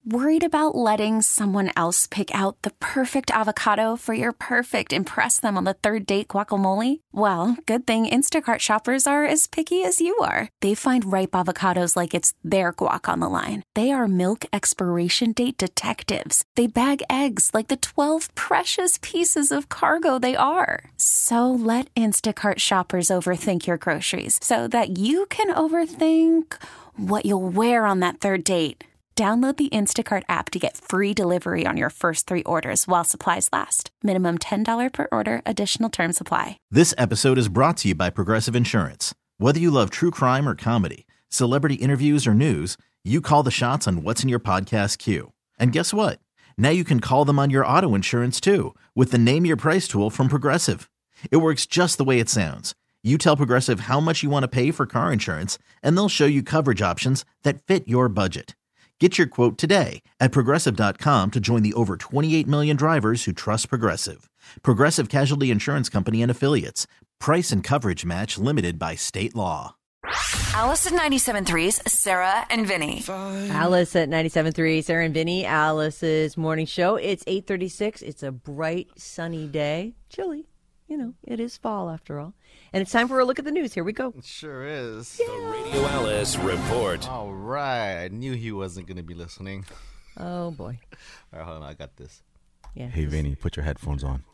Worried about letting someone else pick out the perfect avocado for your perfect impress them on the third date guacamole? Well, good thing Instacart shoppers are as picky as you are. They find ripe avocados like it's their guac on the line. They are milk expiration date detectives. They bag eggs like the 12 precious pieces of cargo they are. So let Instacart shoppers overthink your groceries so that you can overthink what you'll wear on that third date. Download the Instacart app to get free delivery on your first 3 orders while supplies last. Minimum $10 per order. Additional terms apply. This episode is brought to you by Progressive Insurance. Whether you love true crime or comedy, celebrity interviews or news, you call the shots on what's in your podcast queue. And guess what? Now you can call them on your auto insurance too with the Name Your Price tool from Progressive. It works just the way it sounds. You tell Progressive how much you want to pay for car insurance, and they'll show you coverage options that fit your budget. Get your quote today at Progressive.com to join the over 28 million drivers who trust Progressive. Progressive Casualty Insurance Company and Affiliates. Price and coverage match limited by state law. Alice at 97.3's Sarah and Vinny. Alice at 97.3, Sarah and Vinny, Alice's morning show. It's 8:36. It's a bright, sunny day. Chilly. You know, it is fall after all. And it's time for a look at the news. Here we go. It sure is. The Radio Alice Report. All right. I knew he wasn't going to be listening. Oh, boy. All right, hold on. I got this. Yeah. Hey, Vinny, put your headphones on.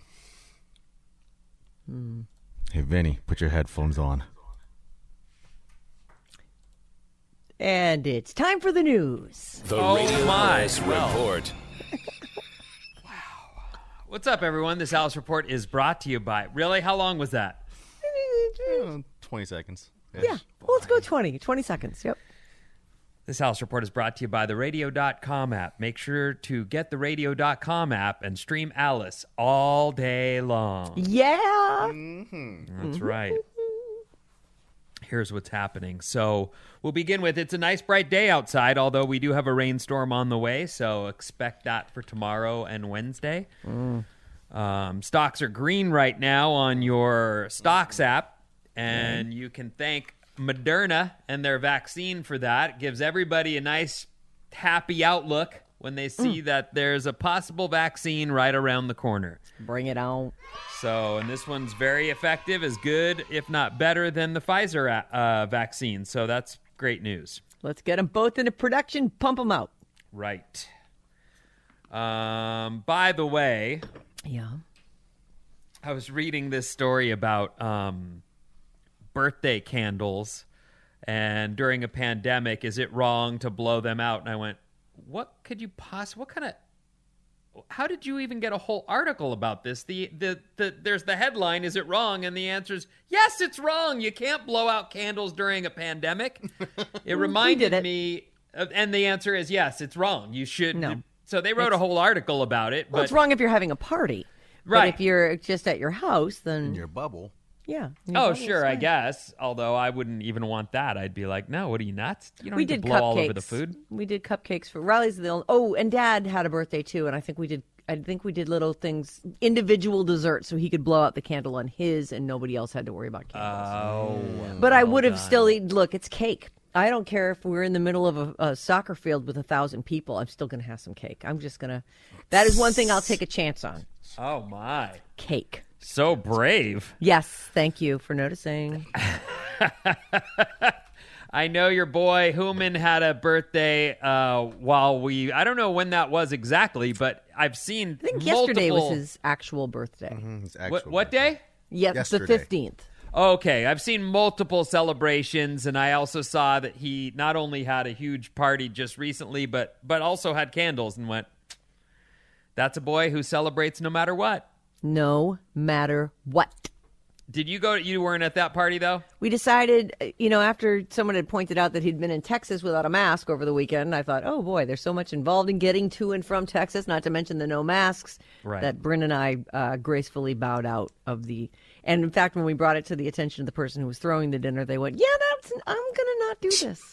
Hey, Vinny, put your headphones on. And it's time for the news. The Radio Alice Report. What's up, everyone? This Alice Report is brought to you by... Really? How long was that? 20 seconds. Yeah. Well, let's go 20 seconds. Yep. This Alice Report is brought to you by the Radio.com app. Make sure to get the Radio.com app and stream Alice all day long. Yeah. That's right. Here's what's happening. So we'll begin with, it's a nice bright day outside, although we do have a rainstorm on the way, so expect that for tomorrow and Wednesday. Stocks are green right now on your Stocks app, and you can thank Moderna and their vaccine for that. It gives everybody a nice, happy outlook when they see that there's a possible vaccine right around the corner. Bring it on. So, and this one's very effective, as good, if not better, than the Pfizer vaccine. So that's great news. Let's get them both into production. Pump them out. Right. By the way, Yeah. I was reading this story about birthday candles, and during a pandemic, is it wrong to blow them out? And I went, how did you even get a whole article about this? There's the headline, is it wrong? And the answer is, yes, it's wrong. You can't blow out candles during a pandemic. It reminded me, and the answer is, yes, it's wrong. You should. No. So they wrote a whole article about it. Well, it's wrong if you're having a party. Right. But if you're just at your house, then... In your bubble. Yeah. Oh, sure, I guess. Although I wouldn't even want that. I'd be like, no, what are you, nuts? You don't need to blow all over the food. We did cupcakes for Riley's the only... Oh, and Dad had a birthday too, and I think we did little things, individual desserts, so he could blow out the candle on his, and nobody else had to worry about candles. Oh, but I would have still eaten. Look, it's cake. I don't care if we're in the middle of a soccer field with 1,000 people. I'm still going to have some cake. I'm just going to... That is one thing I'll take a chance on. Oh, my. Cake. So brave. Yes, thank you for noticing. I know your boy Hooman had a birthday I don't know when that was exactly, but I've seen I think yesterday was his actual birthday. His actual What day? Yes, the Yesterday. 15th. Okay, I've seen multiple celebrations, and I also saw that he not only had a huge party just recently, but also had candles, and went, that's a boy who celebrates no matter what. No matter what. Did you go? You weren't at that party, though? We decided, after someone had pointed out that he'd been in Texas without a mask over the weekend, I thought, oh boy, there's so much involved in getting to and from Texas, not to mention the no masks, Right. that Bryn and I gracefully bowed out of the... And in fact, when we brought it to the attention of the person who was throwing the dinner, they went, I'm going to not do this.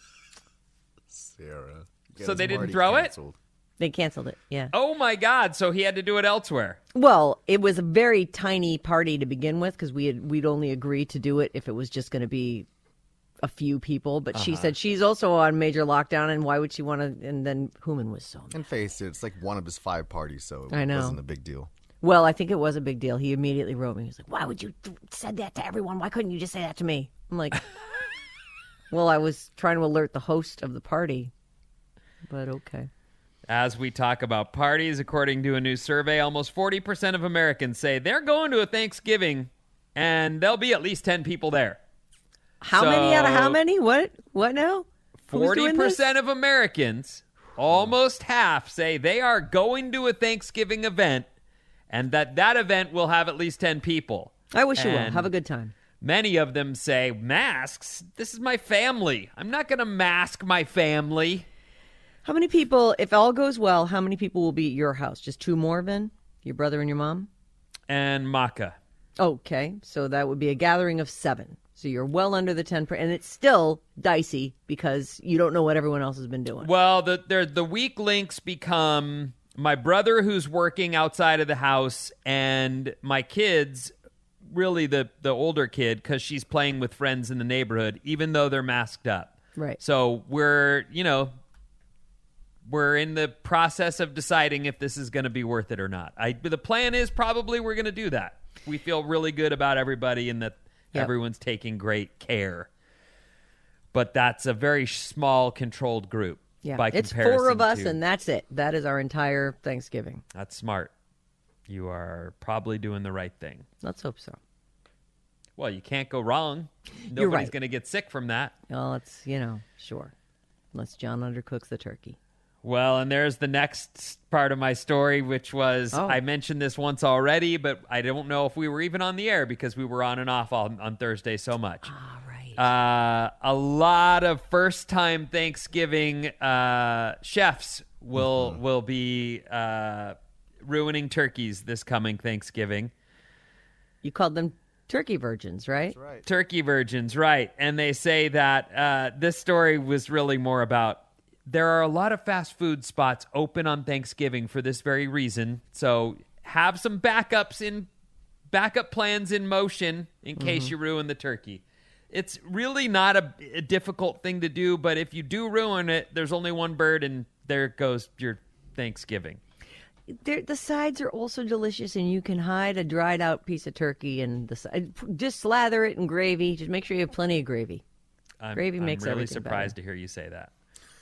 Sarah. So they didn't throw it? They canceled it, yeah. Oh, my God. So he had to do it elsewhere. Well, it was a very tiny party to begin with because we'd only agreed to do it if it was just going to be a few people, but she said she's also on major lockdown, and why would she want to? And then Hooman was so mad. And face it, it's like one of his 5 parties, so I it know. wasn't a big deal. Well, I think it was a big deal. He immediately wrote me. He was like, why would you said that to everyone? Why couldn't you just say that to me? I'm like, well, I was trying to alert the host of the party, but okay. As we talk about parties, according to a new survey, almost 40% of Americans say they're going to a Thanksgiving and there'll be at least 10 people there. How many out of how many? What now? 40% of Americans, almost half, say they are going to a Thanksgiving event and that event will have at least 10 people. I wish you will. And Have a good time. many of them say, masks? This is my family. I'm not going to mask my family. How many people, if all goes well, how many people will be at your house? Just 2 more, Vin? Your brother and your mom? And maca. Okay, so that would be a gathering of 7. So you're well under the 10%, and it's still dicey because you don't know what everyone else has been doing. Well, the weak links become my brother who's working outside of the house and my kids, really the older kid, because she's playing with friends in the neighborhood, even though they're masked up. Right. So we're in the process of deciding if this is going to be worth it or not. The plan is probably we're going to do that. We feel really good about everybody and that everyone's taking great care. But that's a very small, controlled group. Yeah, by it's comparison 4 of us, to- and that's it. That is our entire Thanksgiving. That's smart. You are probably doing the right thing. Let's hope so. Well, you can't go wrong. You're Nobody's right. going to get sick from that. Well, it's, sure. Unless John undercooks the turkey. Well, and there's the next part of my story, which was I mentioned this once already, but I don't know if we were even on the air because we were on and off on Thursday so much. All right. A lot of first-time Thanksgiving chefs will be ruining turkeys this coming Thanksgiving. You called them turkey virgins, right? That's right. Turkey virgins, right. And they say that this story was really more about there are a lot of fast food spots open on Thanksgiving for this very reason. So have some backup plans in motion in case you ruin the turkey. It's really not a difficult thing to do, but if you do ruin it, there's only one bird and there goes your Thanksgiving. The sides are also delicious, and you can hide a dried out piece of turkey and just slather it in gravy. Just make sure you have plenty of gravy. Gravy makes I'm really everything surprised better. to hear you say that.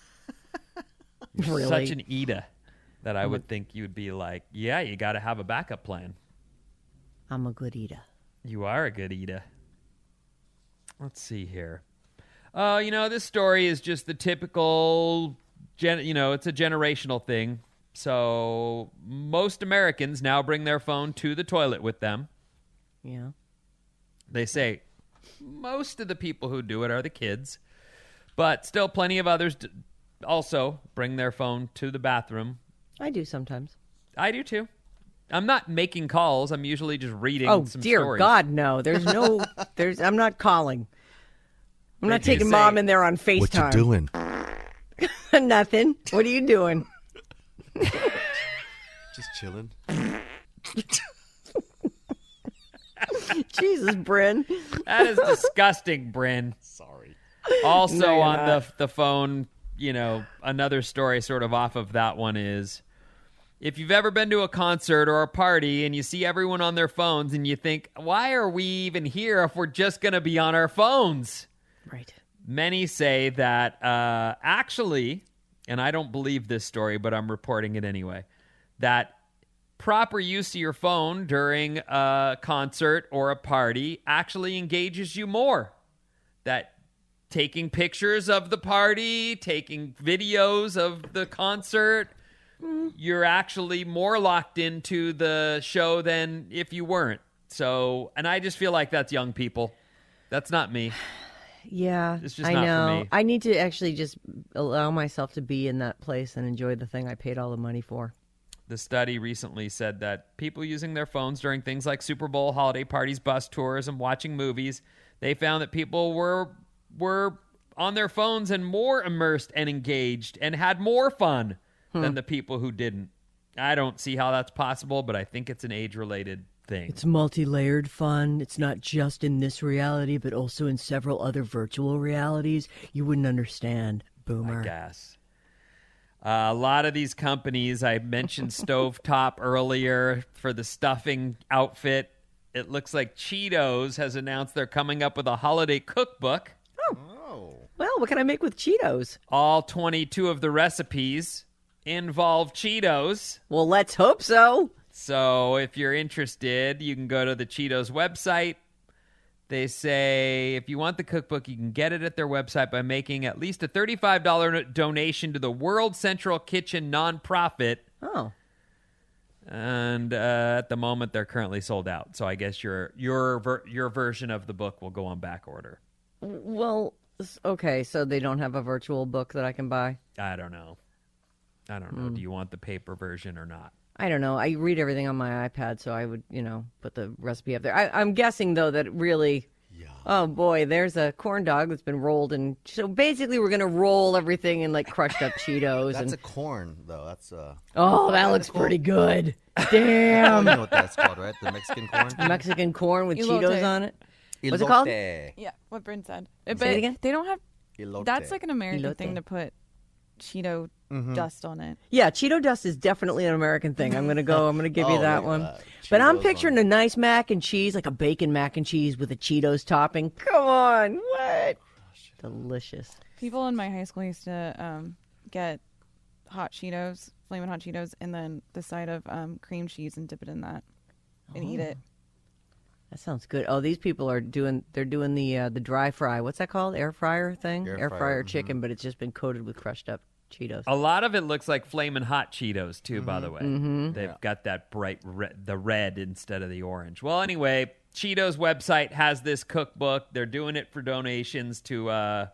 Really? Such an Ida that I would think you'd be like, yeah, you got to have a backup plan. I'm a good eater. You are a good Ida. Let's see here. This story is just the typical, it's a generational thing. So most Americans now bring their phone to the toilet with them. Yeah. They say most of the people who do it are the kids, but still plenty of others also bring their phone to the bathroom. I do sometimes. I do too. I'm not making calls. I'm usually just reading some dear stories. God, no. I'm not calling. I'm not Did you taking say- Mom in there on FaceTime. What you doing? Nothing. What are you doing? Just chilling. Jesus, Bryn. That is disgusting, Bryn. Sorry. Also No, you're on not. the phone, another story sort of off of that one is if you've ever been to a concert or a party and you see everyone on their phones and you think, why are we even here if we're just going to be on our phones? Right. Many say that actually, and I don't believe this story, but I'm reporting it anyway, that proper use of your phone during a concert or a party actually engages you more. That taking pictures of the party, taking videos of the concert, you're actually more locked into the show than if you weren't. So, and I just feel like that's young people. That's not me. Yeah, It's just I not for know. me. I need to actually just allow myself to be in that place and enjoy the thing I paid all the money for. The study recently said that people using their phones during things like Super Bowl, holiday parties, bus tours, and watching movies, they found that people were on their phones and more immersed and engaged and had more fun than the people who didn't. I don't see how that's possible, but I think it's an age-related thing. It's multi-layered fun. It's not just in this reality, but also in several other virtual realities. You wouldn't understand, boomer. I guess. A lot of these companies, I mentioned Stovetop earlier for the stuffing outfit. It looks like Cheetos has announced they're coming up with a holiday cookbook. Well, what can I make with Cheetos? All 22 of the recipes involve Cheetos. Well, let's hope so. So if you're interested, you can go to the Cheetos website. They say if you want the cookbook, you can get it at their website by making at least a $35 donation to the World Central Kitchen nonprofit. Oh. And at the moment, they're currently sold out. So I guess your version of the book will go on back order. Well, okay, so they don't have a virtual book that I can buy? I don't know. Do you want the paper version or not? I don't know. I read everything on my iPad, so I would, put the recipe up there. I'm guessing, though, that really... Yeah. Oh, boy, there's a corn dog that's been rolled. And so basically we're going to roll everything in, crushed up Cheetos. That's a corn, though. That's Oh, that looks pretty good. Damn. You know what that's called, right? The Mexican corn? Mexican corn with Elote. Cheetos on it. What's it Elote. called? Yeah, what Bryn said. Say it again? They don't have... Elote. That's like an American Elote. thing to put Cheeto dust on it. Yeah, Cheeto dust is definitely an American thing. I'm going to give you that one. But I'm Cheetos picturing a nice mac and cheese, like a bacon mac and cheese with a Cheetos topping. Come on, what? Delicious. People in my high school used to get hot Cheetos, Flamin' Hot Cheetos, and then the side of cream cheese and dip it in that and eat it. That sounds good. Oh, these people are doing the dry fry. What's that called? Air fryer thing? Air Air fryer, fryer chicken, but it's just been coated with crushed up Cheetos. A lot of it looks like Flamin' Hot Cheetos, too, by the way. They've got that bright the red instead of the orange. Well, anyway, Cheetos website has this cookbook. They're doing it for donations to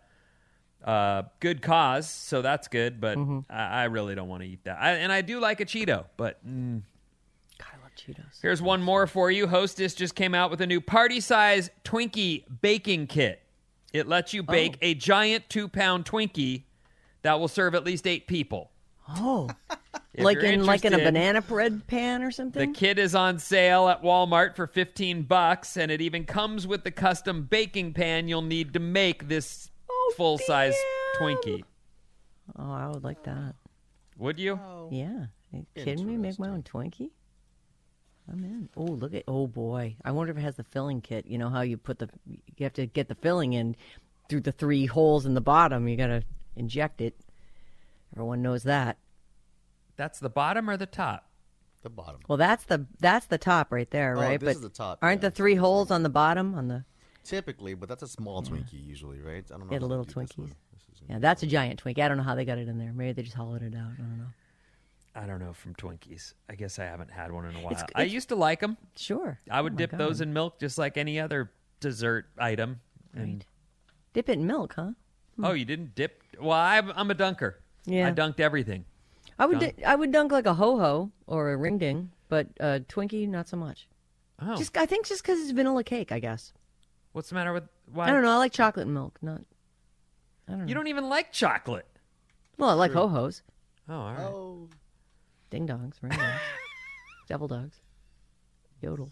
good cause, so that's good, but I really don't want to eat that. And I do like a Cheeto, but... God, I love Cheetos. Here's one more for you. Hostess just came out with a new party-size Twinkie baking kit. It lets you bake a giant 2-pound Twinkie that will serve at least 8 people. Oh, If like you're in a interested, banana bread pan or the something? kit is on sale at Walmart for $15, and it even comes with the custom baking pan you'll need to make this full-size Twinkie. Oh, I would like that. Would you? Yeah. Are you kidding me? Make my own Twinkie? I'm in. Oh, look at. Oh boy. I wonder if it has the filling kit. You know how you have to get the filling in through the 3 holes in the bottom. You got to inject it. Everyone knows that. That's the bottom or the top? The bottom. Well, that's the top right there, Oh, right? this is the top, Aren't yeah. the 3 holes on the bottom on the? Typically, but that's a small Twinkie usually, right? I don't know. Yeah, the how they little do this Twinkies. one. This is- Yeah, that's a giant Twinkie. I don't know how they got it in there. Maybe they just hollowed it out. I don't know. I don't know from Twinkies. I guess I haven't had one in a while. It's- I used to like them. Sure. I would Oh my dip those God. in milk just like any other dessert item. Right. Dip it in milk, huh? Oh, you didn't dip? Well, I'm a dunker. Yeah. I dunked everything. I would dunk like a ho-ho or a ring ding, but Twinkie not so much. Oh, I think just because it's vanilla cake, I guess. what's the matter with why? I don't know. I like chocolate and milk. I don't know. You don't even like chocolate. Well, I like ho-hos, Oh, all right. Oh, ding dongs, ring dongs, devil dogs, yodels.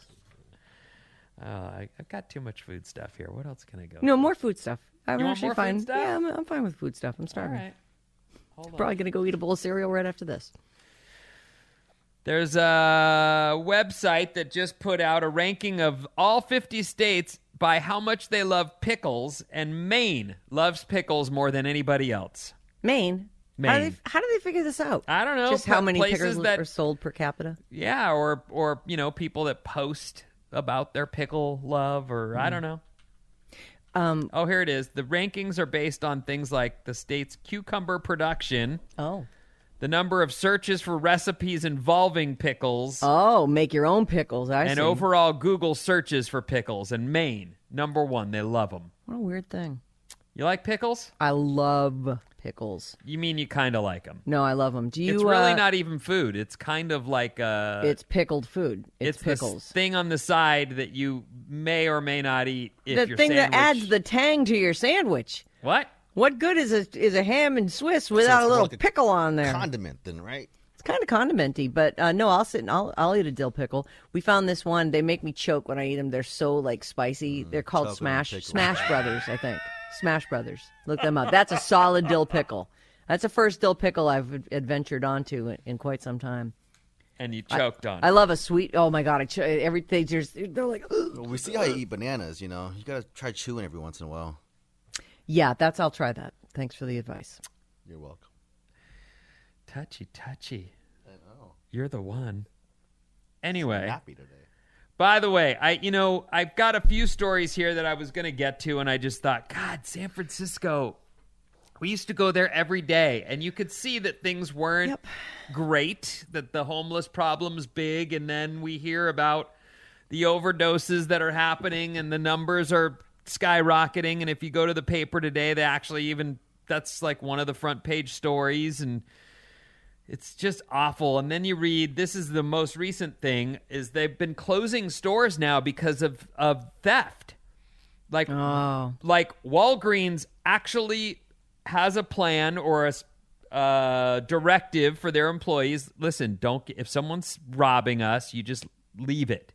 I've got too much food stuff here. What else can I go? No, more food stuff. I'm You want actually more food fine. stuff? Yeah, I'm fine with food stuff. I'm All starving. right. Hold on. Probably gonna go eat a bowl of cereal right after this. There's a website that just put out a ranking of all 50 states by how much they love pickles, and Maine loves pickles more than anybody else. Maine. Maine. How do they figure this out? I don't know. Just how many places pickles that are sold per capita? Yeah, or people that post about their pickle love, or I don't know. Oh, here it is. The rankings are based on things like the state's cucumber production, Oh. the number of searches for recipes involving pickles, Oh, make your own pickles. I and see. overall Google searches for pickles. And Maine, number 1, they love them. What a weird thing. You like pickles? I love pickles. You mean you kind of like them? No, I love them. Do you? It's really not even food. It's kind of like It's pickled food. It's this pickles. thing on the side that you may or may not eat if The your thing that sandwich- adds the tang to your sandwich. What? What good is a ham and Swiss without it's a little like a pickle on there? condiment then, right? It's kind of condimenty, but no, I'll sit and I'll eat a dill pickle. We found this one. They make me choke when I eat them. They're so like spicy. They're called Smash Brothers, I think. Smash Brothers. Look them up. That's a solid dill pickle. That's the first dill pickle I've adventured onto in quite some time. And you choked on it. I love a sweet. Oh my god! Everything. They're like. Well, we see how you eat bananas. You know, you gotta try chewing every once in a while. Yeah, I'll try that. Thanks for the advice. You're welcome. Touchy. I know. You're the one. Anyway. Happy today. By the way, I've got a few stories here that I was going to get to, and I just thought, God, San Francisco. We used to go there every day, and you could see that things weren't great, that the homeless problem's big, and then we hear about the overdoses that are happening, and the numbers are skyrocketing, and if you go to the paper today, that's like one of the front page stories, and it's just awful. And then you read, this is the most recent thing, is they've been closing stores now because of theft. Like Walgreens actually has a plan or a directive for their employees. Listen, if someone's robbing us, you just leave it.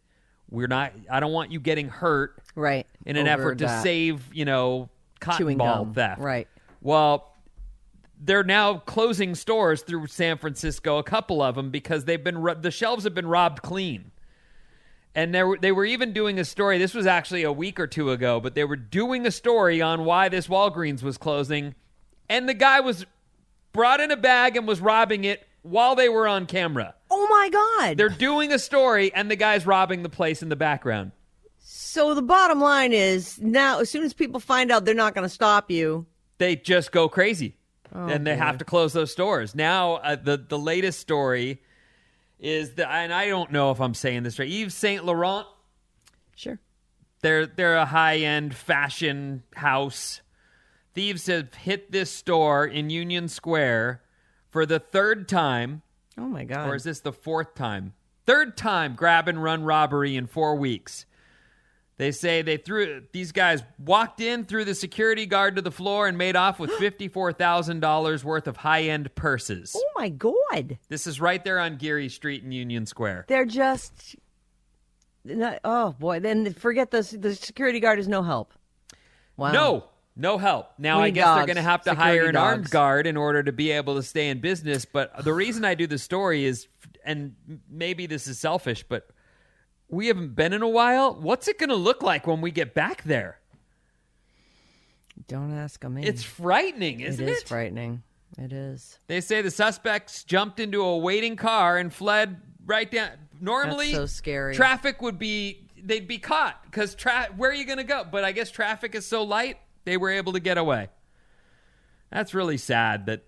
I don't want you getting hurt. Right. In an effort to save, cotton chewing ball gum. theft. Right. Well, they're now closing stores through San Francisco, a couple of them, because the shelves have been robbed clean. And they were even doing a story. This was actually a week or two ago, but they were doing a story on why this Walgreens was closing. And the guy was brought in a bag and was robbing it while they were on camera. Oh, my God. They're doing a story, and the guy's robbing the place in the background. So the bottom line is, now, as soon as people find out they're not going to stop you, they just go crazy. And they have to close those stores. Now, the latest story is that, and I don't know if I'm saying this right, Yves Saint Laurent. Sure. They're a high-end fashion house. Thieves have hit this store in Union Square for the third time. Oh, my God. Or is this the fourth time? Third time grab and run robbery in 4 weeks. They say these guys walked in, threw the security guard to the floor, and made off with $54,000 worth of high-end purses. Oh, my God. This is right there on Geary Street in Union Square. They're just... Oh, boy. Then forget the security guard is no help. Wow. No help. Now, I guess they're going to have to hire an armed guard in order to be able to stay in business. But the reason I do the story is, and maybe this is selfish, but we haven't been in a while. What's it going to look like when we get back there? Don't ask me. It's frightening, isn't it? It is frightening. It is. They say the suspects jumped into a waiting car and fled right down. Normally, that's so scary. Traffic they'd be caught because where are you going to go? But I guess traffic is so light, they were able to get away. That's really sad that,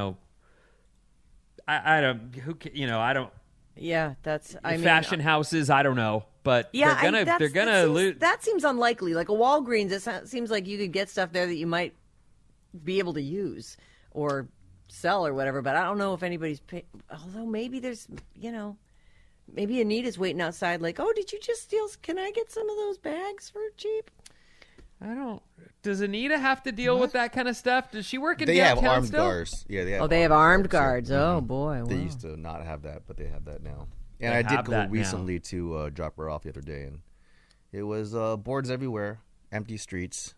I don't. Yeah, that's. Fashion houses, I don't know, but they're gonna lose. That seems unlikely. Like a Walgreens, it seems like you could get stuff there that you might be able to use or sell or whatever. But I don't know if anybody's. Although maybe there's, maybe Anita's waiting outside. Like, oh, did you just steal? Can I get some of those bags for cheap? I don't. Does Anita have to deal with that kind of stuff? Does she work in They downtown have armed still? guards. Yeah, they have. They have armed guards. Oh boy, They wow. used to not have that, but they have that now. And They I did have go that recently to drop her off the other day, and it was boards everywhere, empty streets.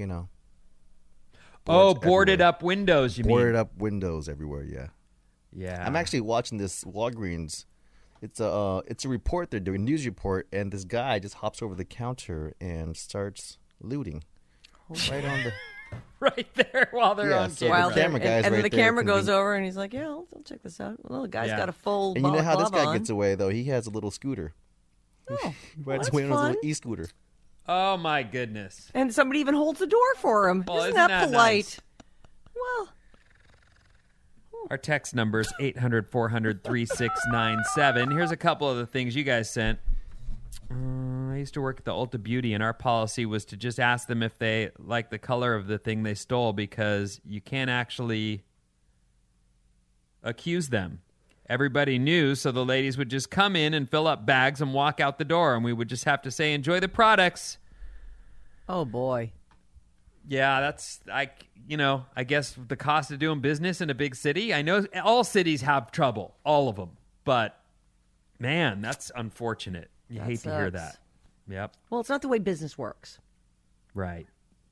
Boarded up windows. You mean boarded up windows everywhere? Yeah. Yeah. I'm actually watching this Walgreens. It's a report they're doing, news report, and this guy just hops over the counter and starts looting. Right on the right there while they're on so camera. the camera guy's and right the there camera goes conven- over and he's like, "Yeah, I'll check this out." Well, the guy's Yeah. got a full. And you know how this glove guy on. gets away though? He has a little scooter. Oh, Right, well, it's that's waiting on his fun. little e-scooter. Oh my goodness. And somebody even holds the door for him. Well, isn't that polite? nice? Well, Our text number's 800-400-3697. Here's a couple of the things you guys sent. I used to work at the Ulta Beauty, and our policy was to just ask them if they like the color of the thing they stole because you can't actually accuse them. Everybody knew, so the ladies would just come in and fill up bags and walk out the door, and we would just have to say, enjoy the products. oh boy. Yeah, that's I guess the cost of doing business in a big city. I know all cities have trouble, all of them. But man, that's unfortunate. You hate to hear that. Yep. Well, it's not the way business works. Right.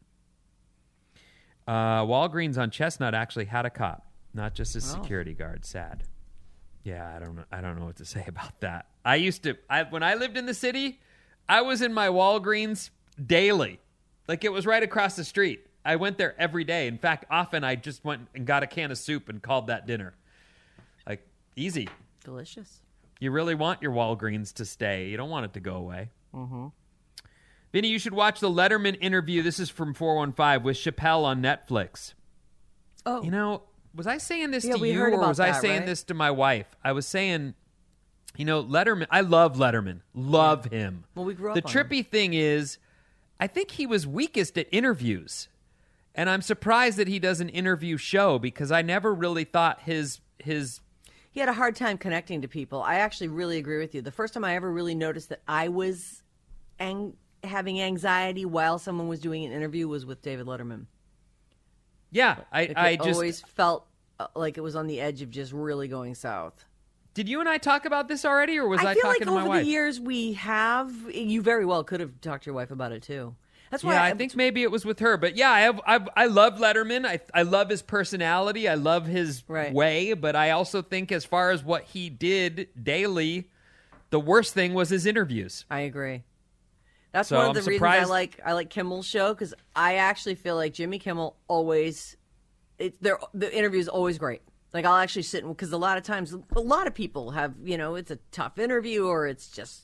Walgreens on Chestnut actually had a cop, not just a security guard. Sad. Yeah, I don't know what to say about that. When I lived in the city, I was in my Walgreens daily. Like, it was right across the street. I went there every day. In fact, often I just went and got a can of soup and called that dinner. Like, easy. Delicious. You really want your Walgreens to stay. You don't want it to go away. Mm-hmm. Vinny, you should watch the Letterman interview. This is from 415 with Chappelle on Netflix. Oh. You know, was I saying this to we you, heard or about was I that, saying right? this to my wife? I was saying, you know, Letterman. I love Letterman. Love him. Well, we grew up The on trippy thing is, I think he was weakest at interviews. And I'm surprised that he does an interview show because I never really thought his He had a hard time connecting to people. I actually really agree with you. The first time I ever really noticed that I was having anxiety while someone was doing an interview was with David Letterman. Yeah, I just always felt like it was on the edge of just really going south. Did you and I talk about this already, or was I feel talking like to my over wife? the years we have. You very well could have talked to your wife about it too. That's why I think maybe it was with her. But yeah, I love Letterman. I love his personality. I love his way. But I also think as far as what he did daily, the worst thing was his interviews. I agree. That's So one I'm of the surprised- reasons I like Kimmel's show, because I actually feel like Jimmy Kimmel always, the interview is always great. Like, I'll actually sit, because a lot of times, a lot of people have, it's a tough interview, or it's just,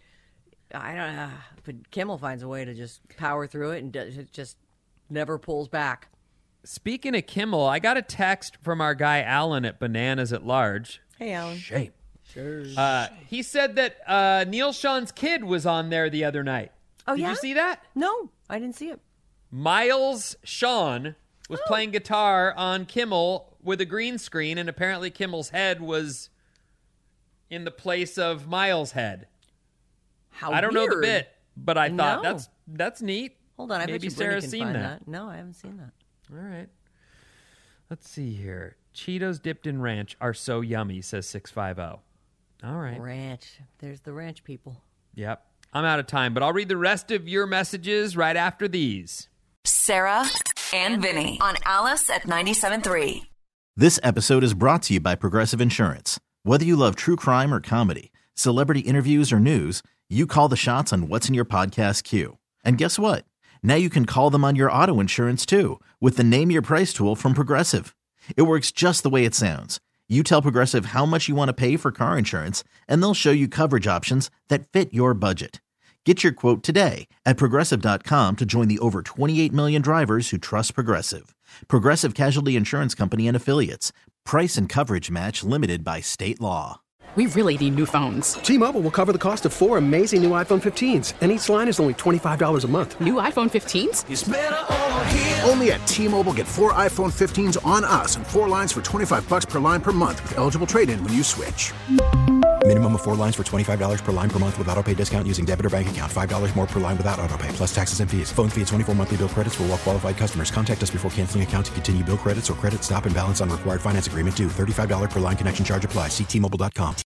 I don't know, but Kimmel finds a way to just power through it and just never pulls back. Speaking of Kimmel, I got a text from our guy Alan at Bananas at Large. Hey, Alan. Shame. Sure. He said that Neil Sean's kid was on there the other night. Oh, Did yeah? you see that? No, I didn't see it. Miles Sean was playing guitar on Kimmel with a green screen, and apparently Kimmel's head was in the place of Miles' head. How I don't know the weird. bit, but I thought No. that's neat. Hold on, I bet Maybe you Brittany Sarah's can seen find that. No, I haven't seen that. All right. Let's see here. Cheetos dipped in ranch are so yummy, says 650. All right. Ranch. There's the ranch people. Yep. I'm out of time, but I'll read the rest of your messages right after these. Sarah and Vinny on Alice at 97.3. This episode is brought to you by Progressive Insurance. Whether you love true crime or comedy, celebrity interviews or news, you call the shots on what's in your podcast queue. And guess what? Now you can call them on your auto insurance too with the Name Your Price tool from Progressive. It works just the way it sounds. You tell Progressive how much you want to pay for car insurance, and they'll show you coverage options that fit your budget. Get your quote today at Progressive.com to join the over 28 million drivers who trust Progressive. Progressive Casualty Insurance Company and Affiliates. Price and coverage match limited by state law. We really need new phones. T-Mobile will cover the cost of 4 amazing new iPhone 15s, and each line is only $25 a month. New iPhone 15s? It's better over here. Only at T-Mobile, get 4 iPhone 15s on us and 4 lines for $25 per line per month with eligible trade-in when you switch. Minimum of 4 lines for $25 per line per month with autopay discount using debit or bank account. $5 more per line without autopay, plus taxes and fees. Phone fee at 24 monthly bill credits for well-qualified customers. Contact us before canceling account to continue bill credits or credit stop and balance on required finance agreement due. $35 per line connection charge applies. See T-Mobile.com.